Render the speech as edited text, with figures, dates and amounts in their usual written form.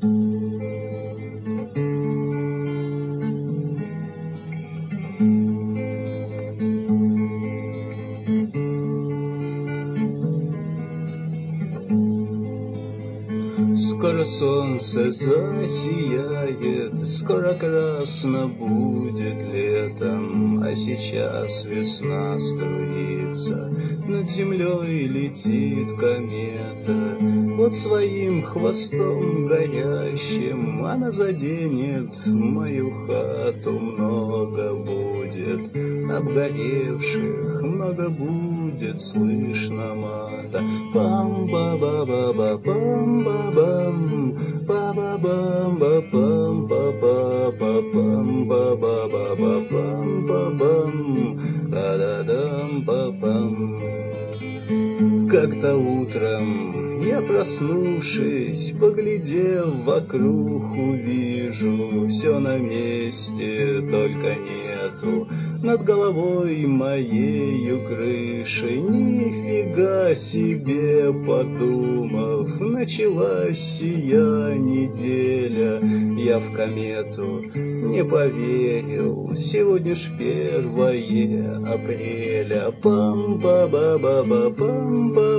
Скоро солнце засияет, скоро красно будет летом, а сейчас весна струится, над землей летит комета. Вот своим хвостом горящим она заденет мою хату, много будет обгоревших, много будет слышно мата. Пам-ба-ба-ба-ба-пам-ба-бам, па-ба-бам-ба-па-па-пам-ба-ба-ба-ба-пам-ба-бам, да-да-дам-па-пам. Как-то утром я, проснувшись, поглядев вокруг, увижу, все на месте, только нету над головой моею крыши. Нифига себе, подумав, началась сия неделя. Я в комету не поверил, сегодня ж 1 апреля. Пам-ба-ба-ба-ба-пам-ба.